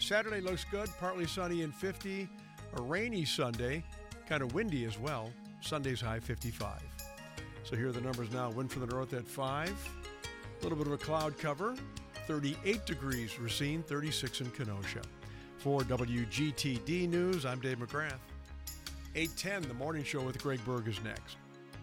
Saturday looks good, partly sunny and 50. A rainy Sunday, kind of windy as well. Sunday's high 55. So here are the numbers now. Wind from the north at 5. A little bit of a cloud cover. 38 degrees Racine, 36 in Kenosha. For WGTD News, I'm Dave McGrath. 8:10, the morning show with Greg Berg is next.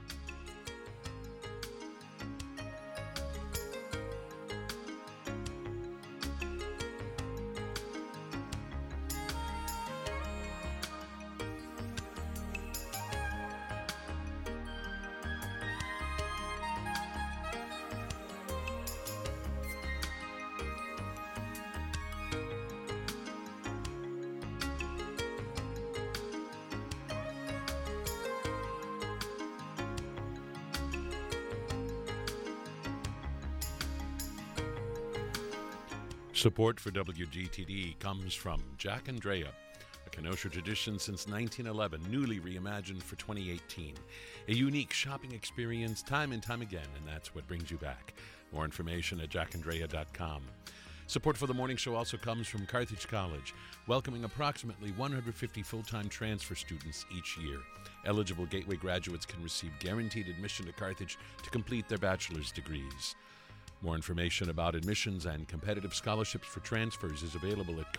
Support for WGTD comes from Jack and Drea, a Kenosha tradition since 1911, newly reimagined for 2018. A unique shopping experience time and time again, and that's what brings you back. More information at jackanddrea.com. Support for the morning show also comes from Carthage College, welcoming approximately 150 full-time transfer students each year. Eligible Gateway graduates can receive guaranteed admission to Carthage to complete their bachelor's degrees. More information about admissions and competitive scholarships for transfers is available at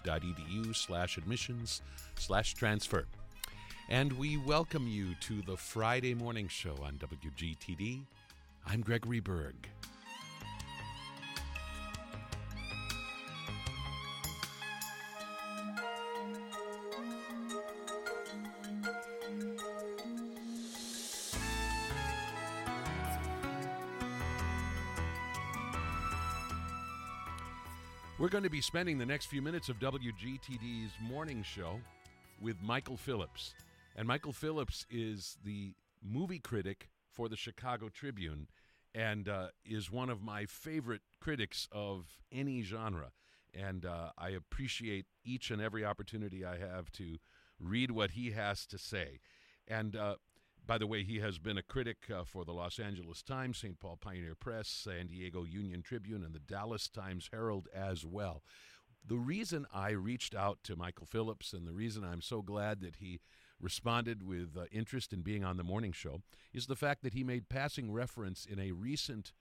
carthage.edu/admissions/transfer. And we welcome you to the Friday morning show on WGTD. I'm Gregory Berg. We're going to be spending the next few minutes of WGTD's morning show with Michael Phillips. And Michael Phillips is the movie critic for the Chicago Tribune and is one of my favorite critics of any genre. And I appreciate each and every opportunity I have to read what he has to say. And by the way, he has been a critic for the Los Angeles Times, St. Paul Pioneer Press, San Diego Union Tribune, and the Dallas Times Herald as well. The reason I reached out to Michael Phillips and the reason I'm so glad that he responded with interest in being on the morning show is the fact that he made passing reference in a recent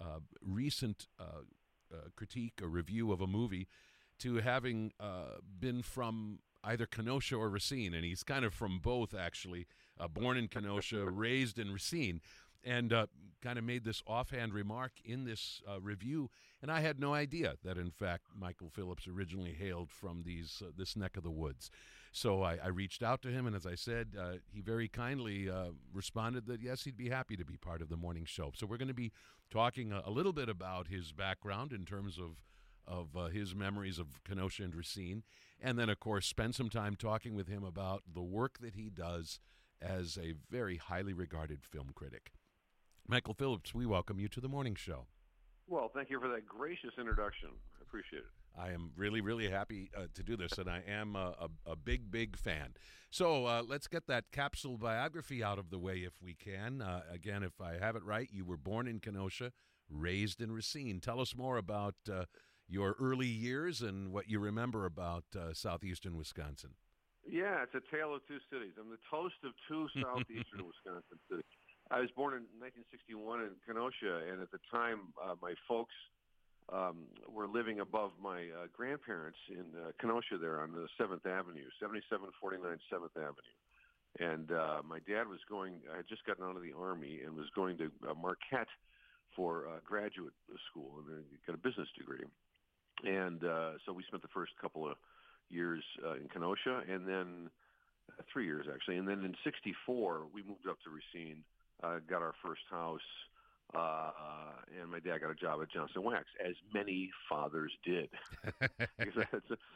critique or review of a movie to having been from either Kenosha or Racine, and he's kind of from both, actually, born in Kenosha, raised in Racine, and kind of made this offhand remark in this review, and I had no idea that, in fact, Michael Phillips originally hailed from this neck of the woods. So I reached out to him, and as I said, he very kindly responded that, yes, he'd be happy to be part of the morning show. So we're going to be talking a little bit about his background in terms of his memories of Kenosha and Racine, and then, of course, spend some time talking with him about the work that he does as a very highly regarded film critic. Michael Phillips, we welcome you to the morning show. Well, thank you for that gracious introduction. I appreciate it. I am really, really happy to do this, and I am a big, big fan. So let's get that capsule biography out of the way if we can. Again, if I have it right, you were born in Kenosha, raised in Racine. Tell us more about your early years and what you remember about southeastern Wisconsin. Yeah, it's a tale of two cities. I'm the toast of two southeastern Wisconsin cities. I was born in 1961 in Kenosha, and at the time, my folks were living above my grandparents in Kenosha there on the 7th Avenue, 7749 7th Avenue. And my dad I had just gotten out of the Army and was going to Marquette for graduate school and then got a business degree. And so we spent the first couple of years in Kenosha, and then 3 years, actually. And then in 1964, we moved up to Racine, got our first house, and my dad got a job at Johnson Wax, as many fathers did. Because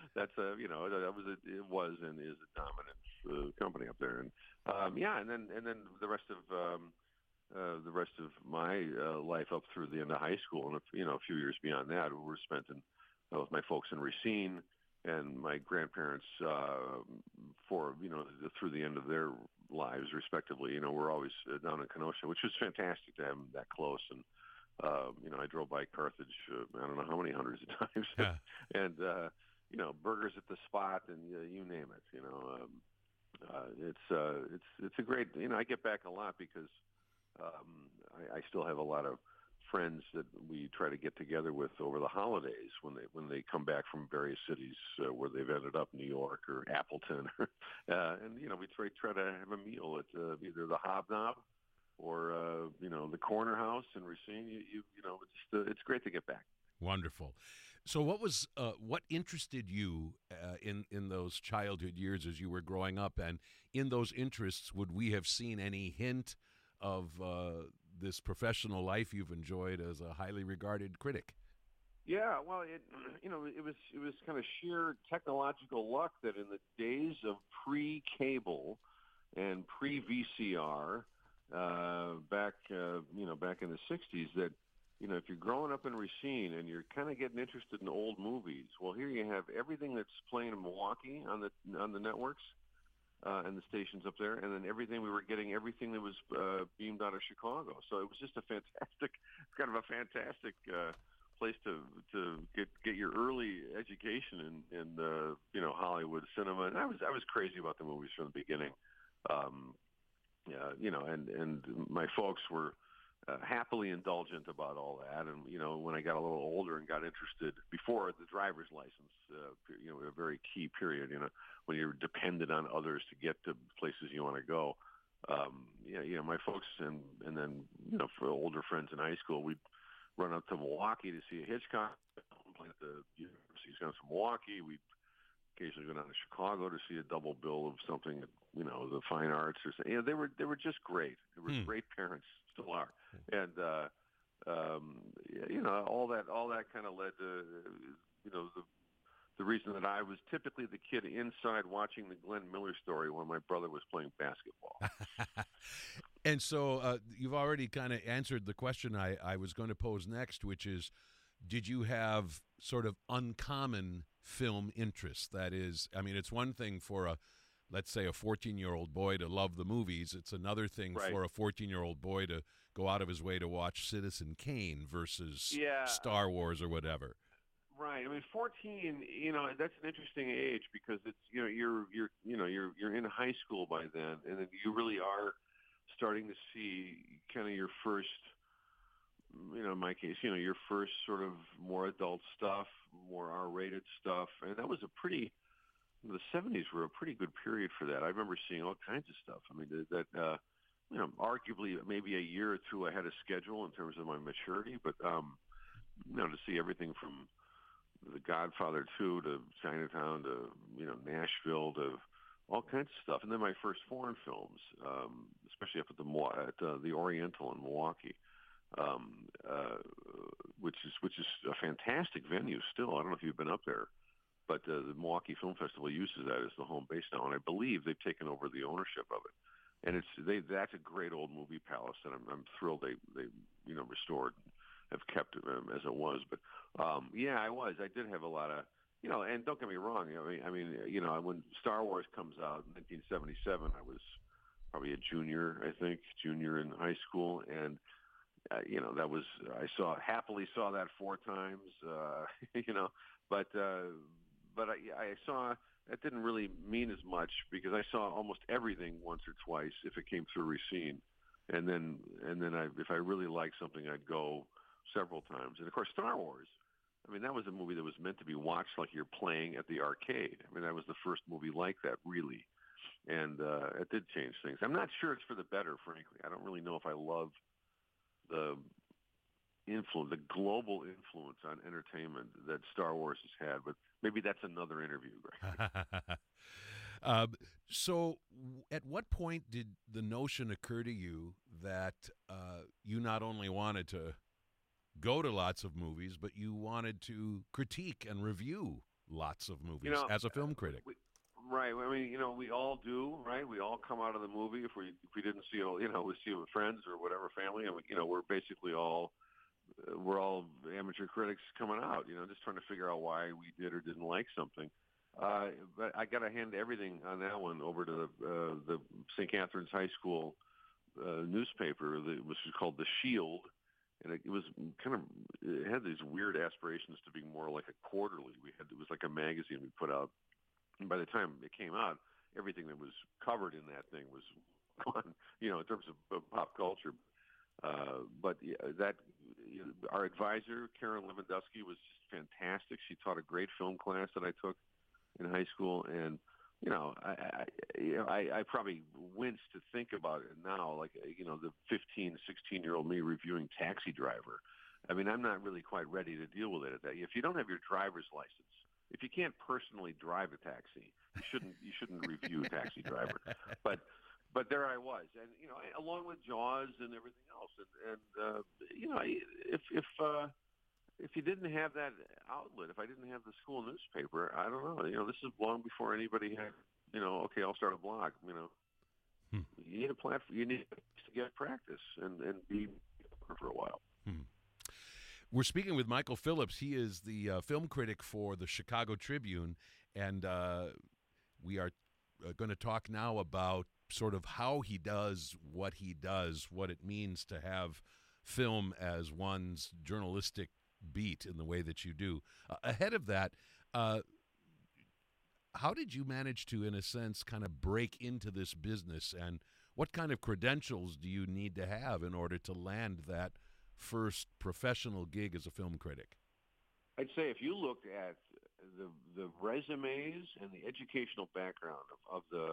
it was and is a dominant company up there. And and then the rest of my life up through the end of high school, and a few years beyond that, were spent with my folks in Racine and my grandparents through the end of their lives, respectively. We're always down in Kenosha, which was fantastic to have them that close. And I drove by Carthage, I don't know how many hundreds of times, Yeah. and burgers at the spot, and you name it. It's a great. I get back a lot because I still have a lot of friends that we try to get together with over the holidays when they come back from various cities where they've ended up, New York or Appleton, and we try to have a meal at either the Hobnob or the Corner House in Racine. It's great to get back. Wonderful. So what interested you in those childhood years as you were growing up, and in those interests, would we have seen any hint of this professional life you've enjoyed as a highly regarded critic? Yeah, well, it was kind of sheer technological luck that in the days of pre-cable and pre-VCR, back in the '60s, that if you're growing up in Racine and you're kind of getting interested in old movies, well, here you have everything that's playing in Milwaukee on the networks and the stations up there, and then everything that was beamed out of Chicago. So it was just a fantastic place to get your early education in Hollywood cinema. And I was crazy about the movies from the beginning. And my folks were happily indulgent about all that. And when I got a little older and got interested before the driver's license, a very key period, when you're dependent on others to get to places you want to go. My folks and then for older friends in high school, we'd run up to Milwaukee to see a Hitchcock film at the University of Milwaukee. We'd occasionally go down to Chicago to see a double bill of something at, the fine arts or something. They were just great. They were great parents, still are. And, all that kind of led to, the reason that I was typically the kid inside watching the Glenn Miller Story when my brother was playing basketball. And so you've already kind of answered the question I was going to pose next, which is, did you have sort of uncommon film interests? That is, I mean, it's one thing for let's say a 14-year-old boy to love the movies. It's another thing for a 14-year-old boy to go out of his way to watch Citizen Kane versus Star Wars or whatever. Right. I mean, 14. That's an interesting age because it's you're in high school by then, and then you really are starting to see kind of your first. In my case, your first sort of more adult stuff, more R-rated stuff, and that was the 70s were a pretty good period for that. I remember seeing all kinds of stuff. I mean, that arguably maybe a year or two ahead of schedule in terms of my maturity, but to see everything from The Godfather 2 to Chinatown to Nashville to all kinds of stuff, and then my first foreign films, especially up at the Oriental in Milwaukee. Which is a fantastic venue still. I don't know if you've been up there, but the Milwaukee Film Festival uses that as the home base now, and I believe they've taken over the ownership of it. And that's a great old movie palace, and I'm thrilled they restored, have kept it as it was. But I did have a lot of and don't get me wrong. I mean when Star Wars comes out in 1977, I was probably a junior in high school, and that was happily saw that 4 times, but I saw that didn't really mean as much because I saw almost everything once or twice if it came through Racine, and then if I really liked something, I'd go several times. And of course, Star Wars. I mean, that was a movie that was meant to be watched like you're playing at the arcade. I mean, that was the first movie like that, really, and it did change things. I'm not sure it's for the better, frankly. I don't really know if I love the global influence on entertainment that Star Wars has had, but maybe that's another interview, Greg. So at what point did the notion occur to you that you not only wanted to go to lots of movies, but you wanted to critique and review lots of movies as a film critic? Right. I mean, we all do, right? We all come out of the movie if we didn't see it, we see it with friends or whatever family, and we're basically all amateur critics coming out, just trying to figure out why we did or didn't like something. But I got to hand everything on that one over to the St. Catherine's High School newspaper, which is called The Shield, and it was kind of, it had these weird aspirations to be more like a quarterly. It was like a magazine we put out, and by the time it came out, everything that was covered in that thing was gone, in terms of pop culture. But our advisor, Karen Lewandowski, was just fantastic. She taught a great film class that I took in high school, and I probably wince to think about it now, like the 15, 16-year-old me reviewing Taxi Driver. I mean, I'm not really quite ready to deal with it. If you don't have your driver's license, if you can't personally drive a taxi, you shouldn't review Taxi Driver. But there I was, and along with Jaws and everything else, and if you didn't have that outlet, if I didn't have the school newspaper, I don't know. This is long before anybody had, okay, I'll start a blog. You need a platform. You need to get practice and be for a while. We're speaking with Michael Phillips. He is the film critic for the Chicago Tribune, and we are going to talk now about sort of how he does, what it means to have film as one's journalistic beat in the way that you do. Ahead of that, how did you manage to, in a sense, kind of break into this business, and what kind of credentials do you need to have in order to land that first professional gig as a film critic? I'd say if you looked at the resumes and the educational background of the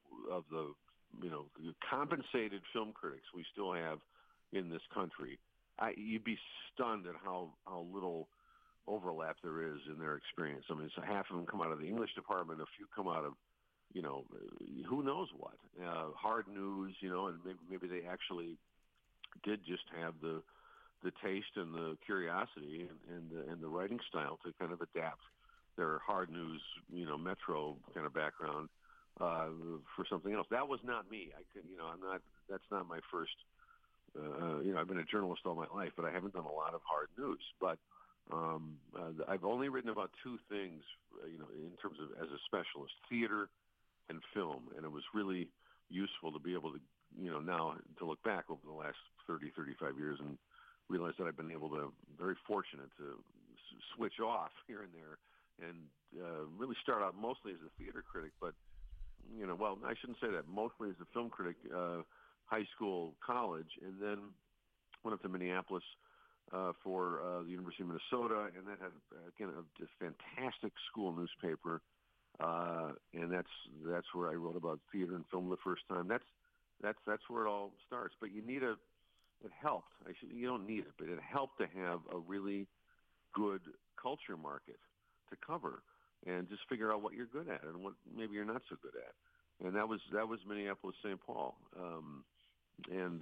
compensated film critics we still have in this country, you'd be stunned at how little overlap there is in their experience. I mean, so half of them come out of the English department, a few come out of, who knows what, hard news, and maybe they actually did just have the taste and the curiosity and the writing style to kind of adapt their hard news, metro kind of background for something else. That was not me. That's not my first. I've been a journalist all my life, but I haven't done a lot of hard news. But I've only written about two things, in terms of as a specialist: theater and film. And it was really useful to be able to, now to look back over the last 30, 35 years and realize that I've been very fortunate to switch off here and there and really start out mostly as a theater critic. But, well, I shouldn't say that. Mostly as a film critic, high school, college, and then went up to Minneapolis for the University of Minnesota, and that had, again, a fantastic school newspaper, and that's where I wrote about theater and film the first time. That's where it all starts. But you need it helped. You don't need it, but it helped to have a really good culture market to cover and just figure out what you're good at and what maybe you're not so good at. And that was Minneapolis, St. Paul. And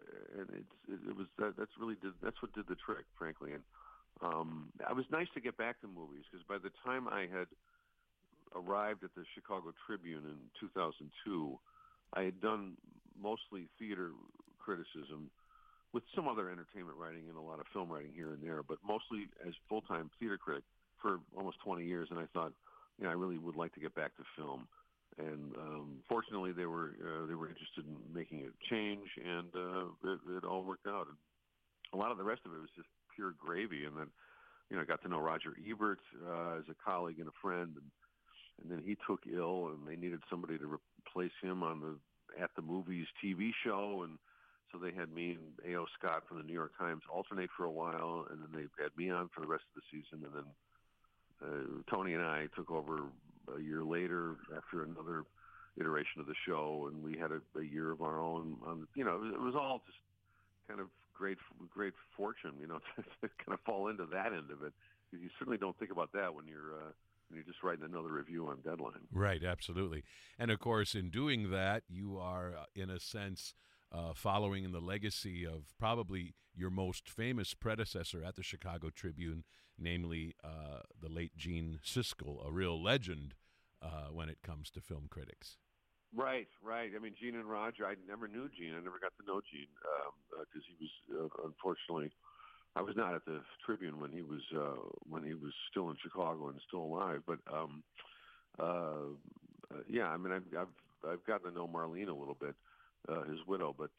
that's what did the trick, frankly. And it was nice to get back to movies, because by the time I had arrived at the Chicago Tribune in 2002, I had done mostly theater criticism with some other entertainment writing and a lot of film writing here and there, but mostly as full-time theater critic for almost 20 years. And I thought, I really would like to get back to film. And fortunately, they were interested in making a change, and it all worked out. And a lot of the rest of it was just pure gravy. And then, I got to know Roger Ebert as a colleague and a friend, and then he took ill, and they needed somebody to replace him on the At the Movies TV show, and so they had me and A.O. Scott from the New York Times alternate for a while, and then they had me on for the rest of the season, and then Tony and I took over a year later after another iteration of the show, and we had a year of our own. It was all just kind of great fortune, to kind of fall into that end of it. You certainly don't think about that when you're just writing another review on deadline. Right, absolutely. And of course, in doing that, you are, in a sense, following in the legacy of probably your most famous predecessor at the Chicago Tribune, namely the late Gene Siskel, a real legend when it comes to film critics. Right. I mean, Gene and Roger, I never knew Gene. I never got to know Gene because he was, unfortunately, I was not at the Tribune when he was still in Chicago and still alive. But yeah, I mean, I've gotten to know Marlene a little bit his widow. But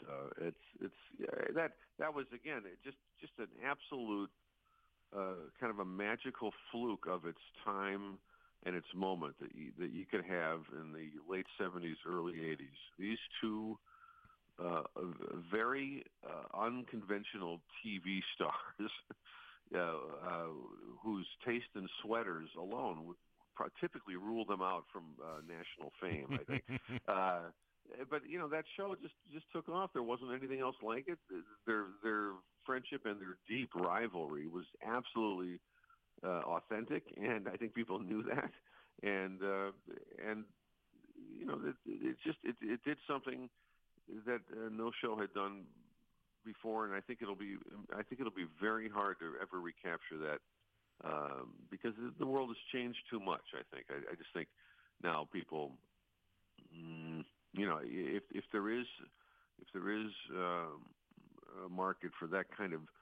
that was again just an absolute kind of a magical fluke of its time and its moment that you could have in the late 70s, early 80s. These two very unconventional TV stars whose taste in sweaters alone would typically rule them out from national fame, I think. But that show just took off. There wasn't anything else like it. Their friendship and their deep rivalry was absolutely authentic, and I think people knew that. And it did something that no show had done before, and I think it'll be very hard to ever recapture that because the world has changed too much. I think I just think now people, if there is a market for that kind of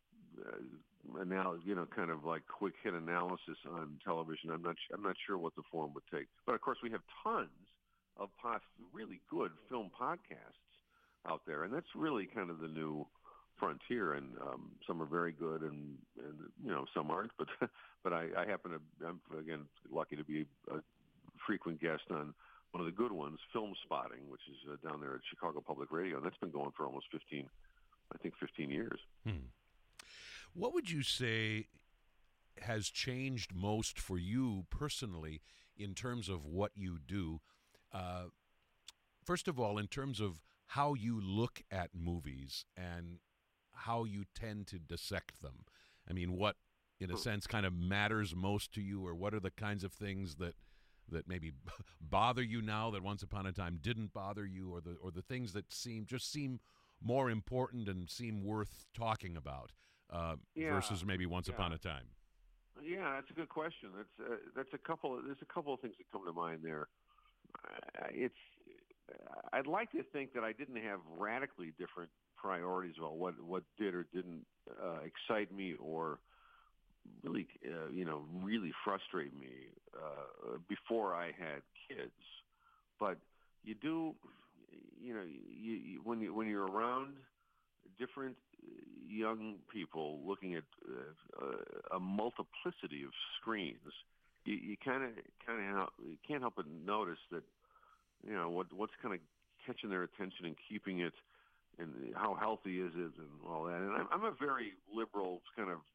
kind of like quick hit analysis on television, I'm not sure what the form would take. But of course, we have tons of really good film podcasts out there, and that's really kind of the new frontier. And some are very good, and some aren't. But I'm again lucky to be a frequent guest on one of the good ones, Film Spotting, which is down there at Chicago Public Radio, and that's been going for almost 15 years. What would you say has changed most for you personally in terms of what you do? First of all, in terms of how you look at movies and how you tend to dissect them. I mean, what, in a sense, kind of matters most to you, or what are the kinds of things that maybe bother you now that once upon a time didn't bother you, or the things that seem more important and seem worth talking about versus maybe once upon a time? Yeah, that's a good question. There's a couple of things that come to mind there. I'd like to think that I didn't have radically different priorities about what did or didn't excite me or really really frustrate me before I had kids. But you do, when you're around different young people looking at a multiplicity of screens, you kind of can't help but notice that what's kind of catching their attention and keeping it, and how healthy is it, and all that. And I'm a very liberal kind of,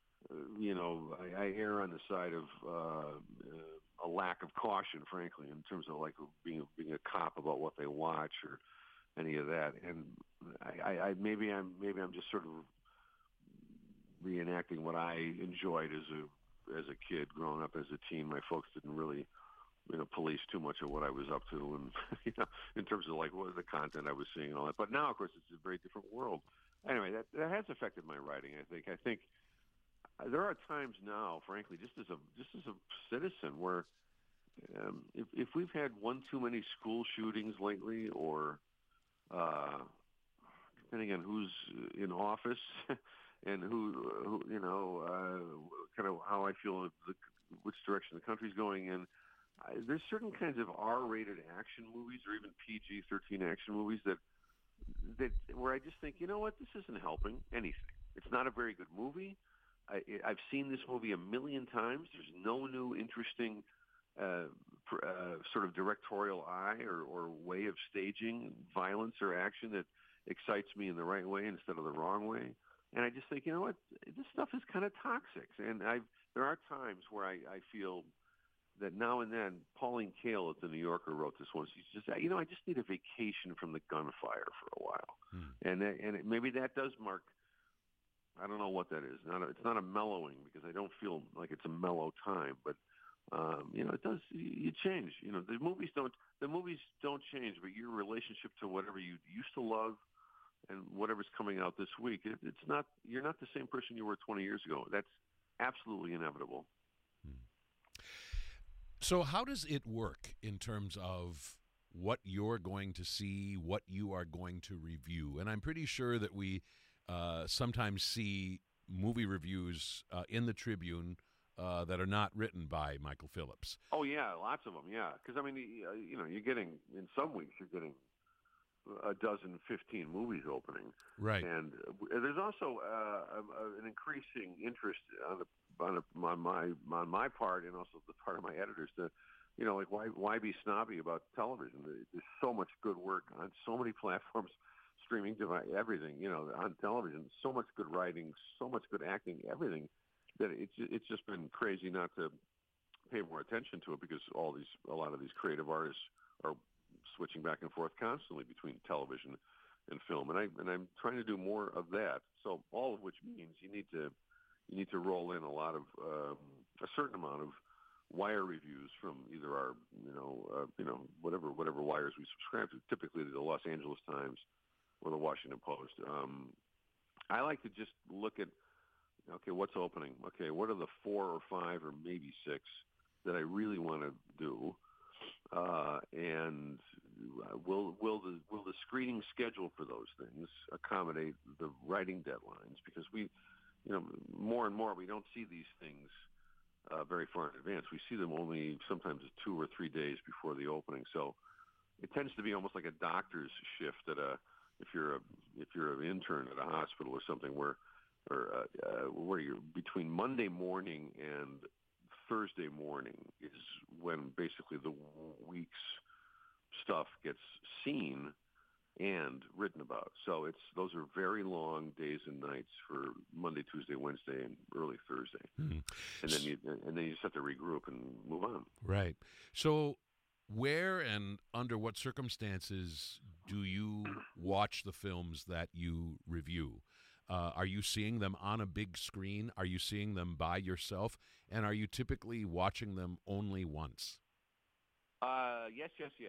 I err on the side of a lack of caution, frankly, in terms of like being a cop about what they watch or any of that. And maybe I'm just sort of reenacting what I enjoyed as a kid growing up as a teen. My folks didn't really police too much of what I was up to, and in terms of like what was the content I was seeing and all that. But now, of course, it's a very different world. Anyway, that has affected my writing. I think there are times now, frankly, just as a citizen, where if we've had one too many school shootings lately, or depending on who's in office and who kind of how I feel which direction the country's going in. There's certain kinds of R-rated action movies, or even PG-13 action movies that where I just think, this isn't helping anything. It's not a very good movie. I've seen this movie a million times. There's no new interesting sort of directorial eye or way of staging violence or action that excites me in the right way instead of the wrong way. And I just think, this stuff is kind of toxic. And there are times where I feel that now and then, Pauline Kael at the New Yorker wrote this once. She's just, I just need a vacation from the gunfire for a while. And maybe that does mark, I don't know what that is. It's not a mellowing, because I don't feel like it's a mellow time, but it does. You change. The movies don't change, but your relationship to whatever you used to love and whatever's coming out this week, it's not. You're not the same person you were 20 years ago. That's absolutely inevitable. So how does it work in terms of what you're going to see, what you are going to review? And I'm pretty sure that we sometimes see movie reviews in the Tribune that are not written by Michael Phillips. Oh, yeah, lots of them, yeah. Because, I mean, you're getting, in some weeks, you're getting a dozen, 15 movies opening. Right. And there's also an increasing interest on my part, and also the part of my editors, to, like, why be snobby about television? There's so much good work on so many platforms, streaming device, everything, on television. So much good writing, so much good acting, everything, that it's just been crazy not to pay more attention to it, because a lot of these creative artists are switching back and forth constantly between television and film, and I'm trying to do more of that. So all of which means you need to roll in a certain amount of wire reviews from either our whatever wires we subscribe to, typically the Los Angeles Times or the Washington Post. I like to just look at, okay, what's opening? Okay, what are the 4 or 5 or maybe 6 that I really want to do? And will the screening schedule for those things accommodate the writing deadlines? Because we, more and more, we don't see these things very far in advance. We see them only sometimes 2 or 3 days before the opening. So it tends to be almost like a doctor's shift if you're an intern at a hospital or something, where you're between Monday morning and Thursday morning is when basically the week's stuff gets seen and written about. So those are very long days and nights for Monday, Tuesday, Wednesday, and early Thursday. And then you just have to regroup and move on. Right. So where and under what circumstances do you watch the films that you review? Are you seeing them on a big screen? Are you seeing them by yourself? And are you typically watching them only once? Yes.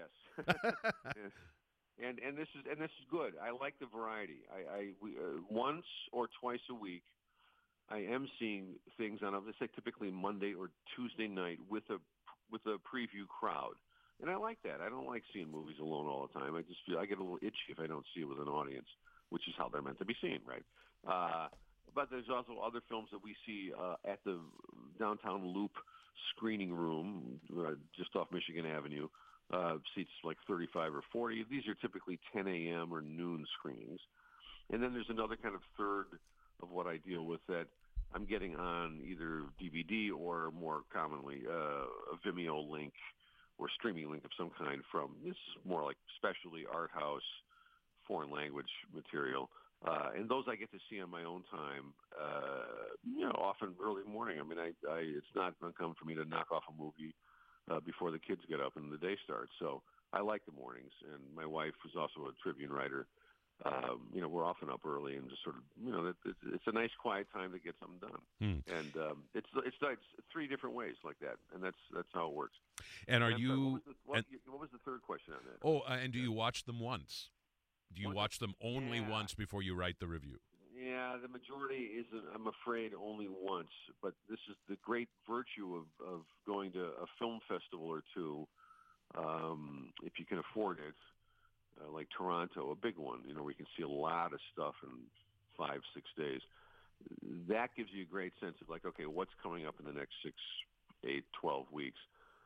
And this is good. I like the variety. We once or twice a week, I am seeing things on, let's say, typically Monday or Tuesday night with a preview crowd, and I like that. I don't like seeing movies alone all the time. I just feel I get a little itchy if I don't see it with an audience, which is how they're meant to be seen, right? But there's also other films that we see at the downtown Loop screening room, just off Michigan Avenue, seats like 35 or 40. These are typically 10 a.m. or noon screenings. And then there's another kind of third of what I deal with that I'm getting on either DVD or more commonly a Vimeo link or streaming link of some kind from, this is more like specialty art house, foreign language material. And those I get to see on my own time, often early morning. I mean, it's not uncommon for me to knock off a movie before the kids get up and the day starts. So I like the mornings. And my wife, who's also a Tribune writer, we're often up early and just sort of, it's a nice quiet time to get something done. And it's 3 different ways like that, and that's how it works. And are you? What was the third question on that? Oh, and do you watch them once? Do you watch them only once before you write the review? Yeah, the majority is, I'm afraid, only once. But this is the great virtue of going to a film festival or two, if you can afford it, like Toronto, a big one, where you can see a lot of stuff in 5-6 days. That gives you a great sense of, like, okay, what's coming up in the next 6, 8, 12 weeks.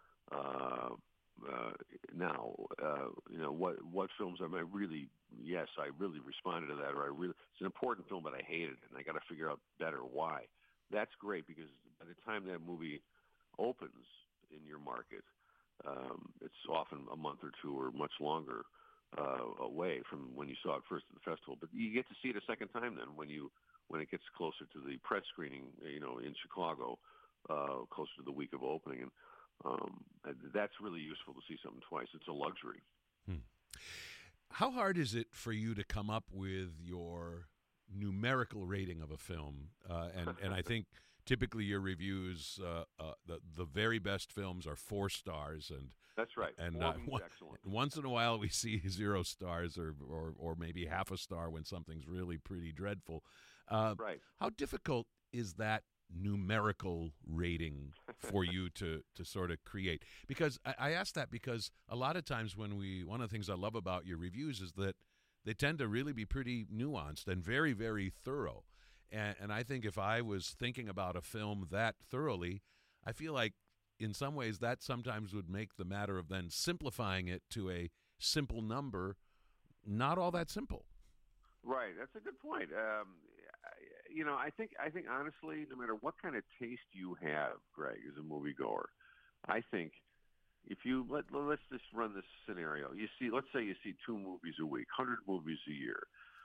Now, what films am I really? Yes, I really responded to that, or it's an important film, but I hated it, and I got to figure out better why. That's great, because by the time that movie opens in your market, it's often a month or 2 or much longer away from when you saw it first at the festival. But you get to see it a second time then when it gets closer to the press screening, in Chicago, closer to the week of opening. And that's really useful to see something twice. It's a luxury. How hard is it for you to come up with your numerical rating of a film? And I think typically your reviews, the very best films are 4 stars, and that's right. And excellent. Once in a while we see 0 stars or maybe half a star when something's really pretty dreadful. Right. How difficult is that numerical rating for you to sort of create? Because I ask that because a lot of times one of the things I love about your reviews is that they tend to really be pretty nuanced and very, very thorough. And I think if I was thinking about a film that thoroughly, I feel like in some ways that sometimes would make the matter of then simplifying it to a simple number not all that simple. Right, that's a good point. I think honestly, no matter what kind of taste you have, Greg, as a moviegoer, I think if you let's just run this scenario. Let's say you see 2 movies a week, 100 movies a year.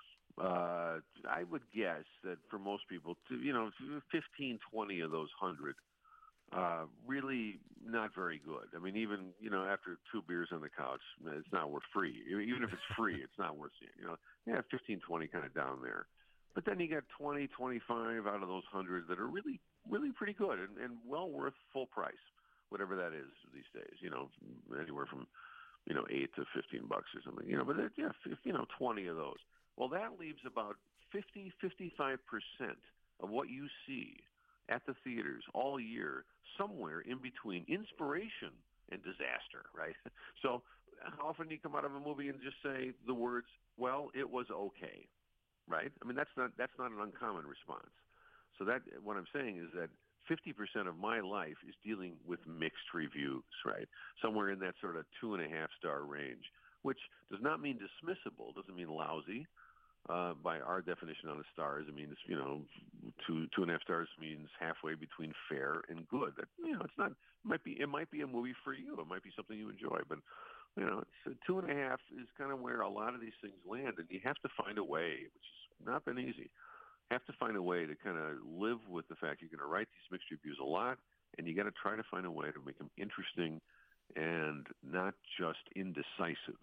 I would guess that for most people, 15, 20 of those 100 really not very good. I mean, even after 2 beers on the couch, it's not worth free. Even if it's free, it's not worth seeing. 15, 20 kind of down there. But then you got 20, 25 out of those 100 that are really, really pretty good and well worth full price, whatever that is these days. Anywhere from 8 to $15 or something. But 20 of those. Well, that leaves about 55% of what you see at the theaters all year, somewhere in between inspiration and disaster, right? So how often do you come out of a movie and just say the words, well, it was okay, right? I mean, that's not an uncommon response. So that what I'm saying is that 50% of my life is dealing with mixed reviews, right? Somewhere in that sort of 2.5-star range, which does not mean dismissible, doesn't mean lousy. By our definition on the stars, it means 2.5 stars means halfway between fair and good. That it's not. It might be a movie for you. It might be something you enjoy, but it's 2.5 is kind of where a lot of these things land, and you have to find a way, which has not been easy. Have to find a way to kind of live with the fact you're going to write these mixed reviews a lot, and you got to try to find a way to make them interesting and not just indecisive.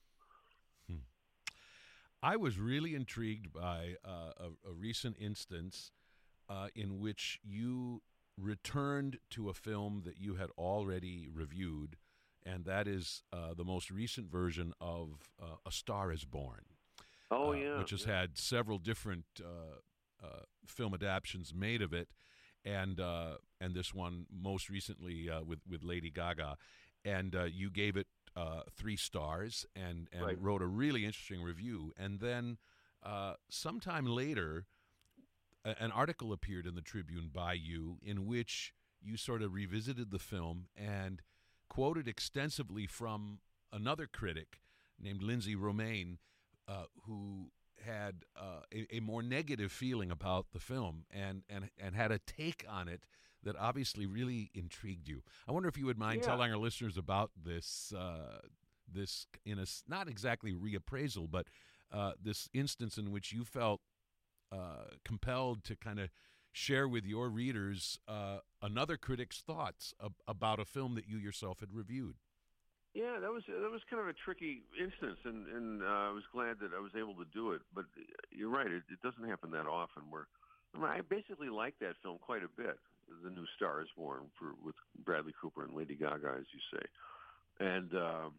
I was really intrigued by a recent instance in which you returned to a film that you had already reviewed, and that is the most recent version of A Star is Born. Oh, yeah. Which has had several different film adaptions made of it, and this one most recently with Lady Gaga. And you gave it 3 stars and right. wrote a really interesting review. And then sometime later, an article appeared in the Tribune by you in which you sort of revisited the film and quoted extensively from another critic named Lindsay Romaine, who had a more negative feeling about the film and had a take on it that obviously really intrigued you. I wonder if you would mind telling our listeners about this, in a not exactly reappraisal, but this instance in which you felt compelled to kind of share with your readers another critic's thoughts about a film that you yourself had reviewed. Yeah, that was kind of a tricky instance, and I was glad that I was able to do it. But you're right; it doesn't happen that often. I basically like that film quite a bit. The New Star is Born with Bradley Cooper and Lady Gaga, as you say, and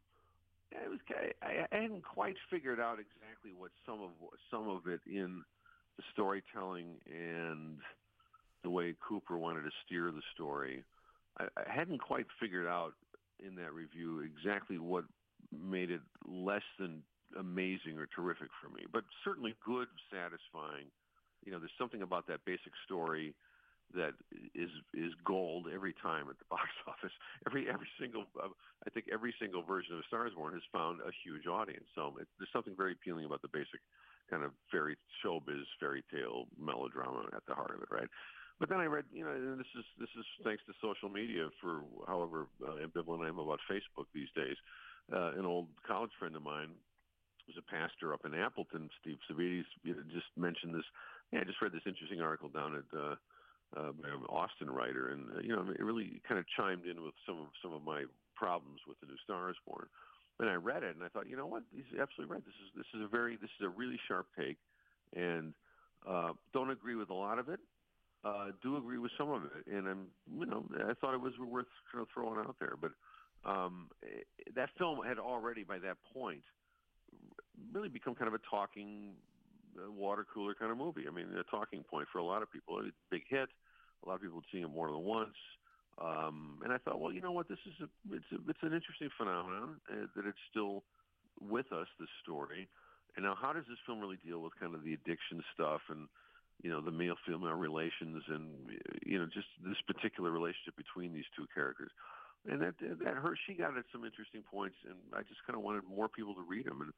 I hadn't quite figured out exactly what some of it in the storytelling and the way Cooper wanted to steer the story. I hadn't quite figured out in that review exactly what made it less than amazing or terrific for me, but certainly good, satisfying. There's something about that basic story that is gold every time at the box office. Every single I think every single version of A Star is Born has found a huge audience. So there's something very appealing about the basic kind of showbiz fairy tale melodrama at the heart of it, right? But then I read, and this is thanks to social media, for however ambivalent I am about Facebook these days. An old college friend of mine was a pastor up in Appleton, Steve Savides, just mentioned this. Yeah, I just read this interesting article down at by an Austin writer, and it really kind of chimed in with some of my problems with The New Star is Born. And I read it, and I thought, you know what, he's absolutely right. This is a really sharp take, and don't agree with a lot of it. Do agree with some of it, and I thought it was worth kind of throwing out there. But that film had already, by that point, really become kind of a talking water cooler kind of movie. I mean, a talking point for a lot of people. It's a big hit. A lot of people had seen it more than once. And I thought, well, you know what? It's an interesting phenomenon that it's still with us, this story. And now, how does this film really deal with kind of the addiction stuff and the male-female relations and just this particular relationship between these two characters? And that she got at some interesting points, and I just kind of wanted more people to read them. And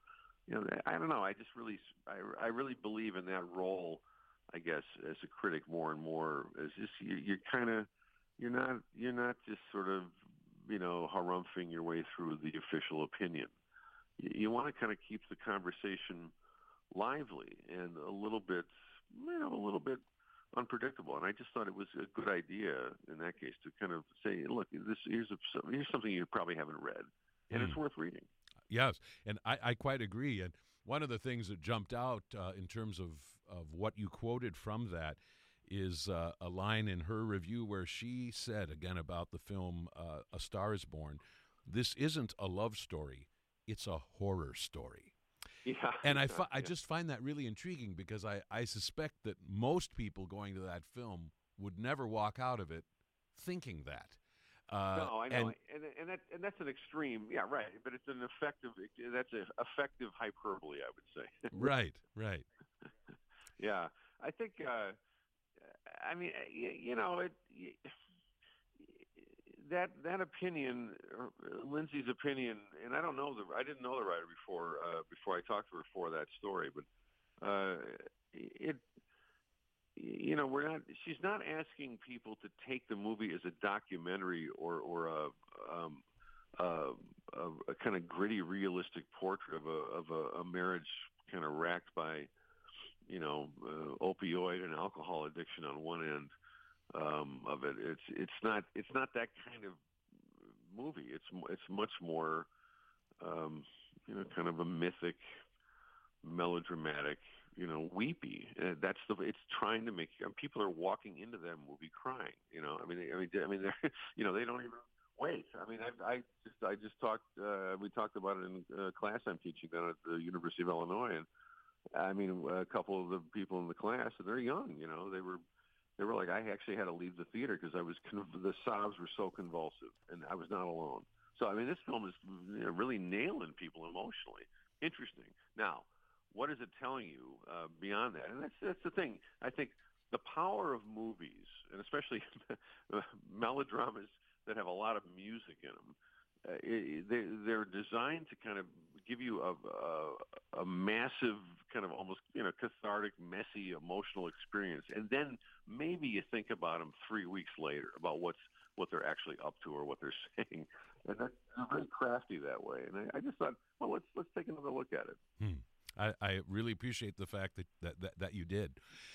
I don't know. I really believe in that role. I guess as a critic, more and more, is just you're kind of you're not just sort of harumphing your way through the official opinion. You want to kind of keep the conversation lively and a little bit unpredictable. And I just thought it was a good idea in that case to kind of say, look, here's something you probably haven't read, and it's worth reading. Yes, and I quite agree. And one of the things that jumped out in terms of what you quoted from that is a line in her review where she said, again, about the film A Star is Born, this isn't a love story, it's a horror story. Yeah, and I just find that really intriguing because I suspect that most people going to that film would never walk out of it thinking that. No, I know, and that's an extreme, yeah, right. But it's an effective. That's an effective hyperbole, I would say. Right. Yeah, I think. I mean, that opinion, Lindsay's opinion, and I didn't know the writer before I talked to her for that story, but she's not asking people to take the movie as a documentary or a kind of gritty, realistic portrait of a marriage kind of racked by, opioid and alcohol addiction on one end of it. It's not that kind of movie. It's much more, kind of a mythic, melodramatic, weepy. It's trying to make people are walking into that movie crying. They're, they don't even wait. I just talked. We talked about it in a class I'm teaching down at the University of Illinois, and a couple of the people in the class, they're young. They were like, I actually had to leave the theater because the sobs were so convulsive, and I was not alone. So this film is really nailing people emotionally. Interesting. Now, what is it telling you beyond that? And that's the thing. I think the power of movies, and especially melodramas that have a lot of music in them, they're designed to kind of give you a massive kind of almost cathartic, messy, emotional experience, and then maybe you think about them 3 weeks later about what they're actually up to or what they're saying, and that's very crafty that way. And I just thought, well, let's take another look at it. I really appreciate the fact that you did.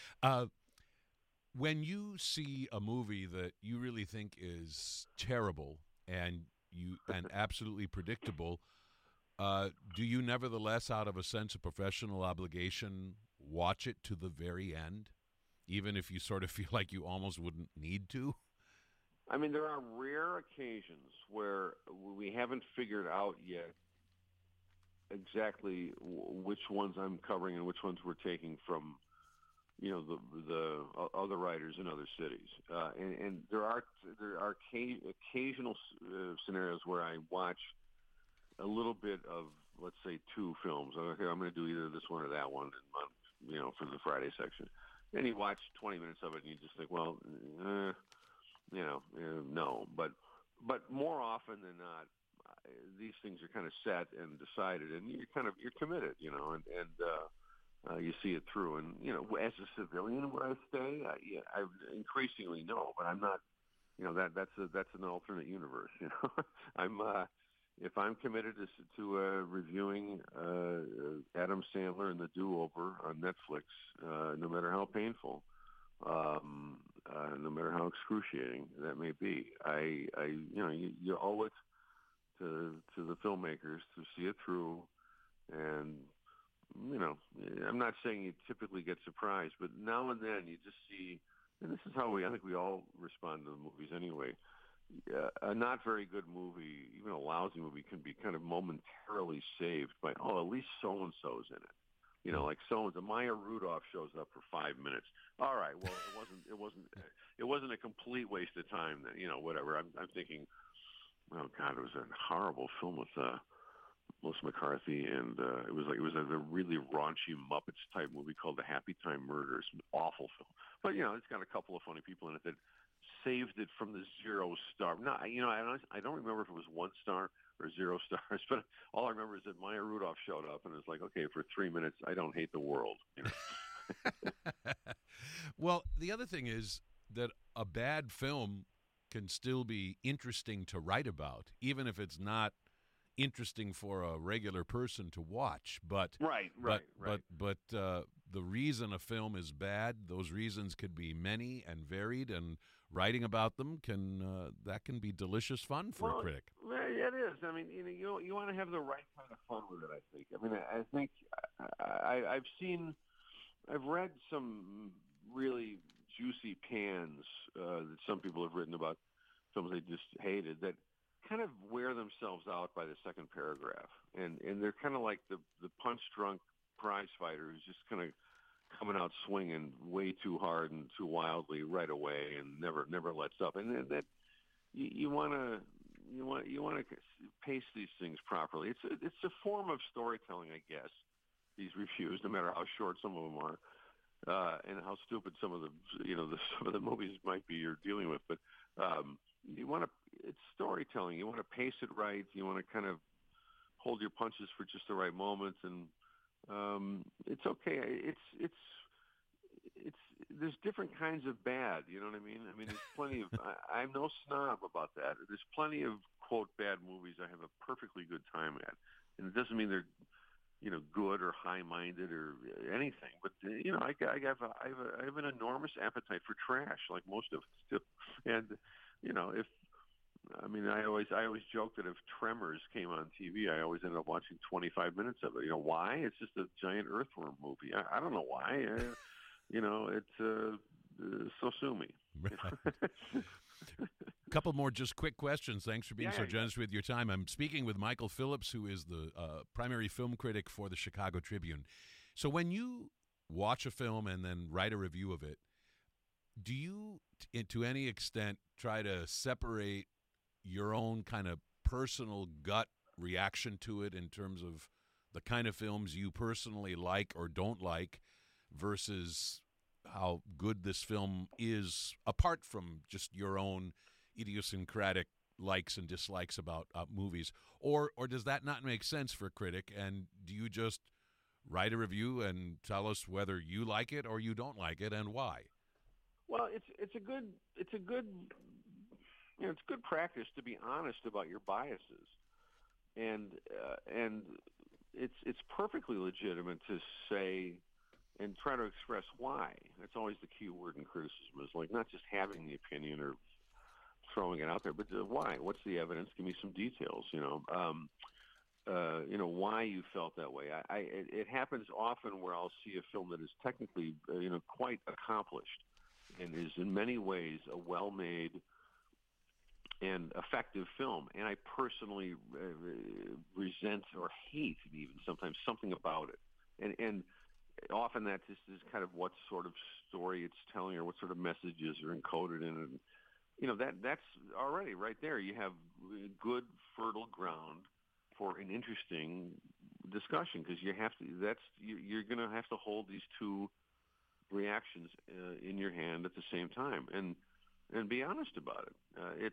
When you see a movie that you really think is terrible and absolutely predictable, do you nevertheless, out of a sense of professional obligation, watch it to the very end, even if you sort of feel like you almost wouldn't need to? There are rare occasions where we haven't figured out yet exactly which ones I'm covering and which ones we're taking from, the other writers in other cities. And there are occasional scenarios where I watch a little bit of, let's say, two films. Okay, I'm going to do either this one or that one, for the Friday section. Then you watch 20 minutes of it, and you just think, well, no. But more often than not, these things are kind of set and decided, and you're committed, and you see it through. And as a civilian, would I stay? I increasingly no, but I'm not. That's an alternate universe. If I'm committed to reviewing Adam Sandler and The Do-Over on Netflix, no matter how painful, no matter how excruciating that may be, you owe it to the filmmakers to see it through. And I'm not saying you typically get surprised, but now and then you just see, and this is how I think we all respond to the movies anyway. A not very good movie, even a lousy movie, can be kind of momentarily saved by, at least so-and-so's in it. Like so-and-so, Maya Rudolph shows up for 5 minutes. All right, well, it wasn't a complete waste of time. Then, whatever. I'm thinking, oh God, it was a horrible film with Melissa McCarthy, and it was a really raunchy Muppets type movie called The Happy Time Murders. An awful film, but it's got a couple of funny people in it that saved it from the 0 star. No, I don't remember if it was 1 star or 0 stars. But all I remember is that Maya Rudolph showed up, and it was like, okay, for 3 minutes, I don't hate the world. Well, the other thing is that a bad film can still be interesting to write about, even if it's not interesting for a regular person to watch. But right. But the reason a film is bad, those reasons could be many and varied, and writing about them can be delicious fun for a critic. Well, it is. I mean, you want to have the right kind of fun with it. I think. I mean, I think I've read some really juicy pans that some people have written about films they just hated that kind of wear themselves out by the second paragraph, and they're kind of like the punch drunk prize fighter who's just kind of coming out swinging way too hard and too wildly right away and never lets up. And that you want to pace these things properly. It's a form of storytelling, I guess. These reviews, no matter how short some of them are, and how stupid some of the movies might be you're dealing with, but it's storytelling. You want to pace it right. You want to kind of hold your punches for just the right moments, and it's okay. It's there's different kinds of bad. You know what I mean? I mean, there's plenty of. I'm no snob about that. There's plenty of quote bad movies I have a perfectly good time at, and it doesn't mean they're good or high-minded or anything. But I have an enormous appetite for trash, like most of us do. And I always joke that if Tremors came on TV, I always ended up watching 25 minutes of it. Why? It's just a giant earthworm movie. I don't know why. So sue me. A couple more just quick questions. Thanks for being so generous with your time. I'm speaking with Michael Phillips, who is the primary film critic for the Chicago Tribune. So when you watch a film and then write a review of it, do you, to any extent, try to separate your own kind of personal gut reaction to it in terms of the kind of films you personally like or don't like versus how good this film is, apart from just your own idiosyncratic likes and dislikes about movies? Or does that not make sense for a critic, and do you just write a review and tell us whether you like it or you don't like it and why? Well, it's good practice to be honest about your biases, and it's perfectly legitimate to say and try to express why. That's always the key word in criticism, is like not just having the opinion or throwing it out there, but why? What's the evidence? Give me some details. Why you felt that way. It happens often where I'll see a film that is technically quite accomplished and is in many ways a well-made and effective film, and I personally resent or hate even sometimes something about it, and often that just is kind of what sort of story it's telling or what sort of messages are encoded in it. That's already right there. You have good fertile ground for an interesting discussion, because you're going to have to hold these two reactions in your hand at the same time and be honest about it.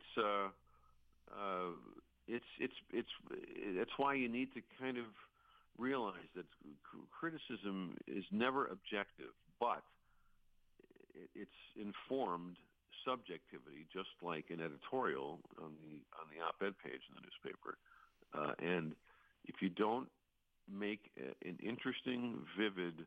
It's why you need to kind of realize that criticism is never objective, but it's informed subjectivity, just like an editorial on the op-ed page in the newspaper. And if you don't make an interesting, vivid,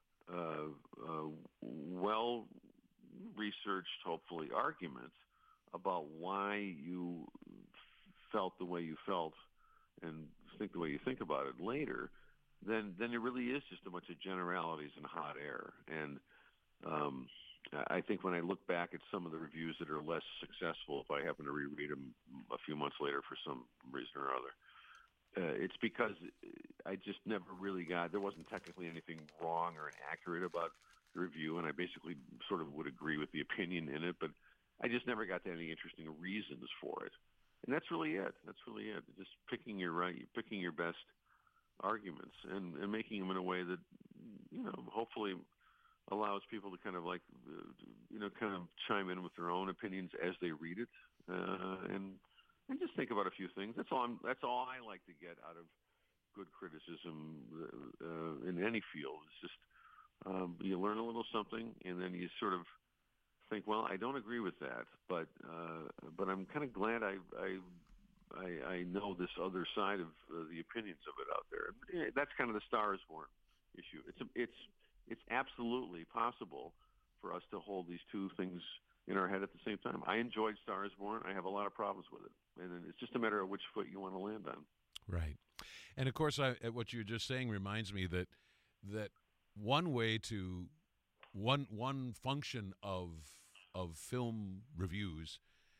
well-researched, hopefully, argument about why you felt the way you felt and think the way you think about it later, then it really is just a bunch of generalities and hot air. And I think when I look back at some of the reviews that are less successful, if I happen to reread them a few months later for some reason or other, it's because I just never really there wasn't technically anything wrong or inaccurate about the review, and I basically sort of would agree with the opinion in it, but I just never got to any interesting reasons for it. And that's really it. Just picking your best arguments and making them in a way that, hopefully allows people to kind of kind of chime in with their own opinions as they read it, and and just think about a few things. That's all I like to get out of good criticism in any field. It's just you learn a little something, and then you sort of think, well, I don't agree with that, but I'm kind of glad I know this other side of the opinions of it out there. Yeah, that's kind of the Star is Born issue. It's absolutely possible for us to hold these two things in our head at the same time. I enjoyed Star is Born. I have a lot of problems with it, and it's just a matter of which foot you want to land on. Right. And of course, what you're just saying reminds me that one way to one function of film reviews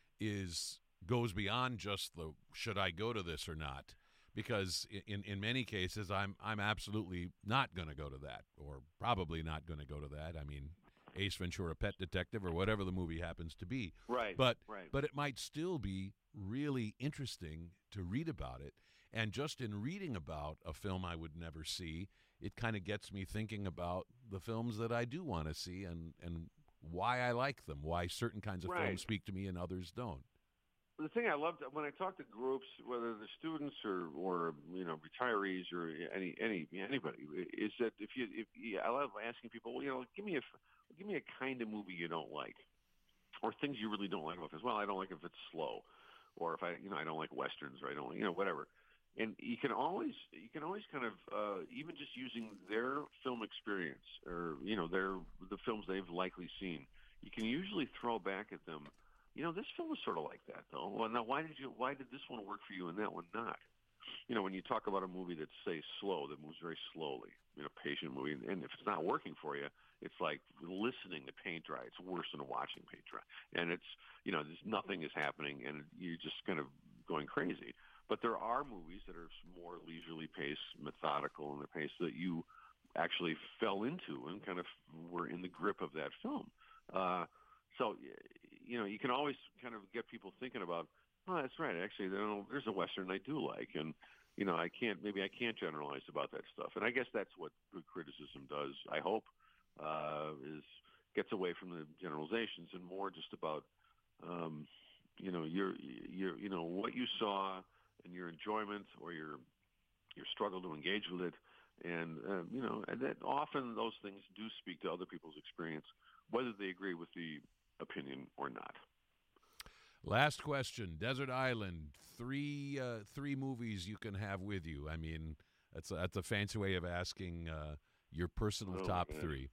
goes beyond just the should I go to this or not, because in many cases I'm absolutely not going to go to that, or probably not going to go to that. I mean, Ace Ventura: Pet Detective, or whatever the movie happens to be. Right. But it might still be really interesting to read about it. And just in reading about a film I would never see, it kind of gets me thinking about the films that I do want to see and why I like them, why certain kinds of films speak to me and others don't. The thing I loved when I talk to groups, whether they're students or retirees or anybody, is that I love asking people, well, give me a kind of movie you don't like, or things you really don't like about this. Well, I don't like if it's slow, or if I don't like westerns, or I don't whatever. And you can always kind of even just using their film experience or the films they've likely seen, you can usually throw back at them, this film was sort of like that though. Well, now why did this one work for you and that one not? When you talk about a movie that's, say, slow, that moves very slowly, patient movie, and if it's not working for you, it's like listening to paint dry. It's worse than watching paint dry, and it's just nothing is happening, and you're just kind of going crazy. But there are movies that are more leisurely paced, methodical in their pace, that you actually fell into and kind of were in the grip of that film. So, you can always kind of get people thinking about, oh, that's right. Actually, there's a Western I do like, and I can't generalize about that stuff. And I guess that's what good criticism does. I hope is gets away from the generalizations and more just about your what you saw and your enjoyment or your struggle to engage with it, and and that often those things do speak to other people's experience, whether they agree with the opinion or not. Last question, Desert Island. Three movies you can have with you. I mean, that's a fancy way of asking your personal top three.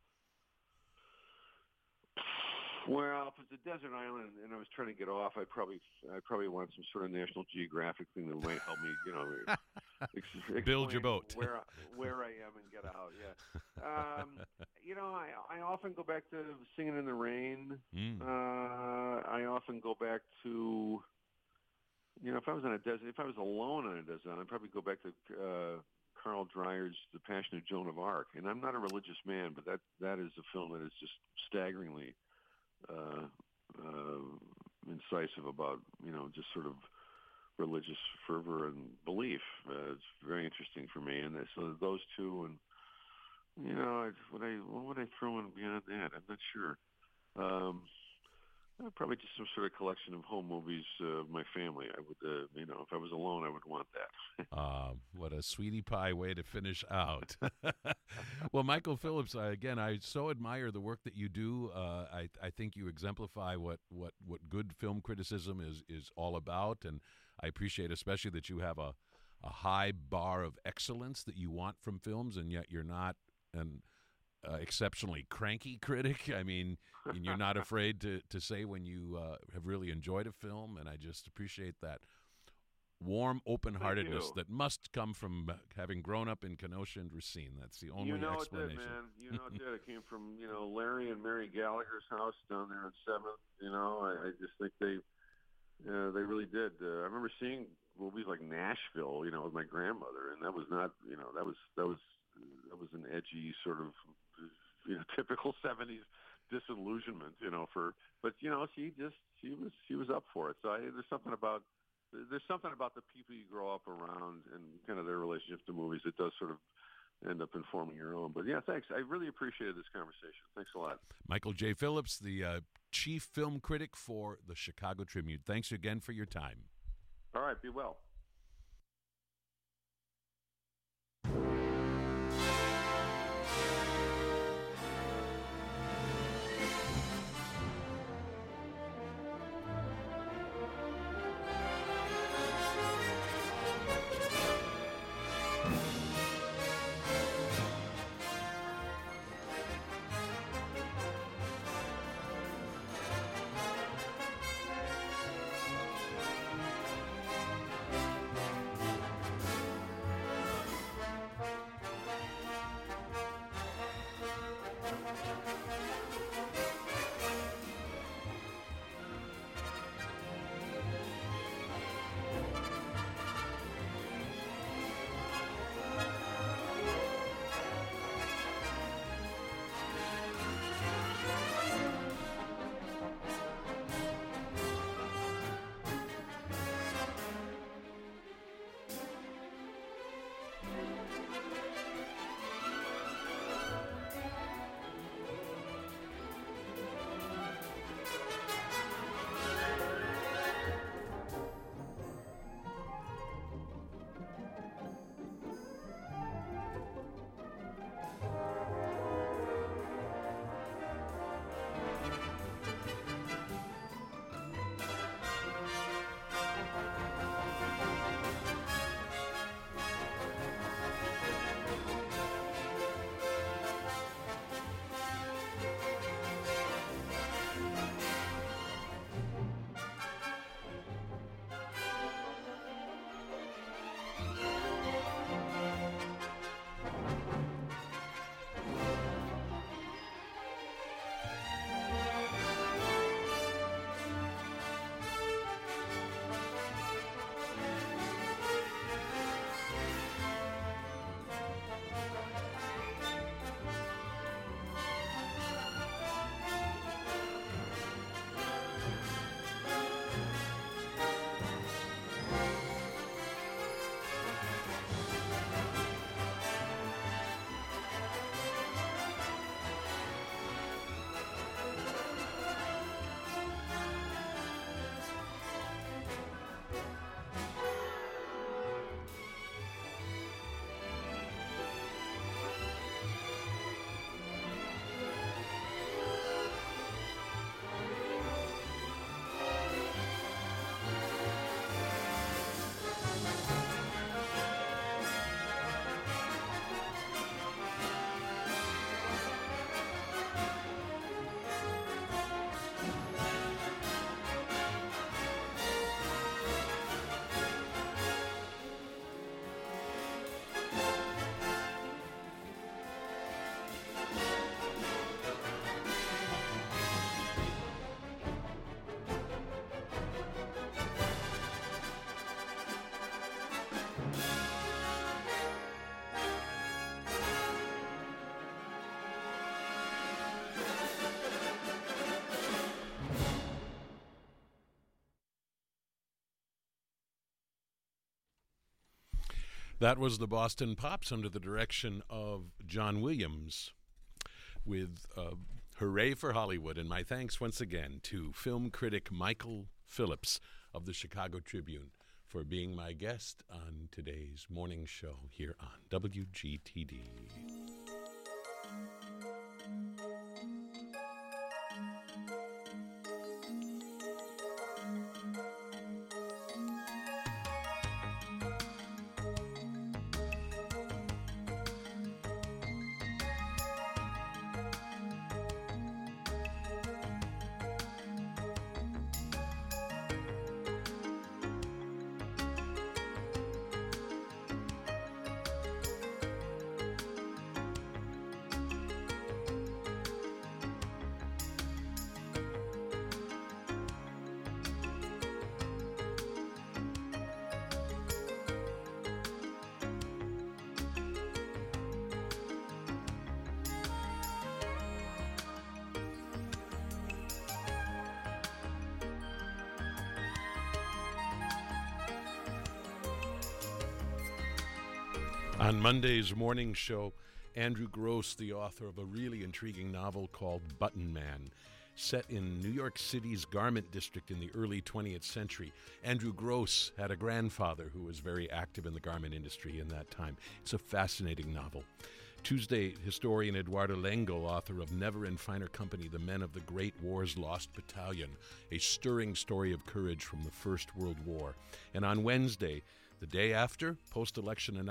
Well, if it's a desert island and I was trying to get off, I'd probably want some sort of National Geographic thing that might help me, build your boat where I am and get out. Yeah, I often go back to Singing in the Rain. I often go back to, if I was on a desert, if I was alone on a desert island, I'd probably go back to Carl Dreyer's The Passion of Joan of Arc. And I'm not a religious man, but that is a film that is just staggeringly incisive about just sort of religious fervor and belief. It's very interesting for me, and so those two, and what would I throw in beyond that? I'm not sure. Probably just some sort of collection of home movies of my family. I would, if I was alone, I would want that. What a sweetie pie way to finish out. Well, Michael Phillips, again, I so admire the work that you do. I think you exemplify what good film criticism is all about, and I appreciate especially that you have a high bar of excellence that you want from films, and yet you're not an exceptionally cranky critic. I mean, and you're not afraid to say when you have really enjoyed a film, and I just appreciate that warm open-heartedness that must come from having grown up in Kenosha and Racine. That's the only explanation. It did, man. It did. It came from, Larry and Mary Gallagher's house down there on 7th. I just think they really did. I remember seeing movies like Nashville, with my grandmother, and that was not, that was an edgy sort of, typical 70s disillusionment, but she was up for it. So there's something about the people you grow up around and kind of their relationship to movies that does sort of end up informing your own. But yeah, thanks. I really appreciated this conversation. Thanks a lot. Michael J. Phillips, the chief film critic for the Chicago Tribune. Thanks again for your time. All right, be well. That was the Boston Pops under the direction of John Williams with Hooray for Hollywood. And my thanks once again to film critic Michael Phillips of the Chicago Tribune for being my guest on today's morning show here on WGTD. On Monday's morning show, Andrew Gross, the author of a really intriguing novel called Button Man, set in New York City's garment district in the early 20th century. Andrew Gross had a grandfather who was very active in the garment industry in that time. It's a fascinating novel. Tuesday, historian Eduardo Lengo, author of Never in Finer Company, The Men of the Great War's Lost Battalion, a stirring story of courage from the First World War. And on Wednesday, the day after, post-election announcement,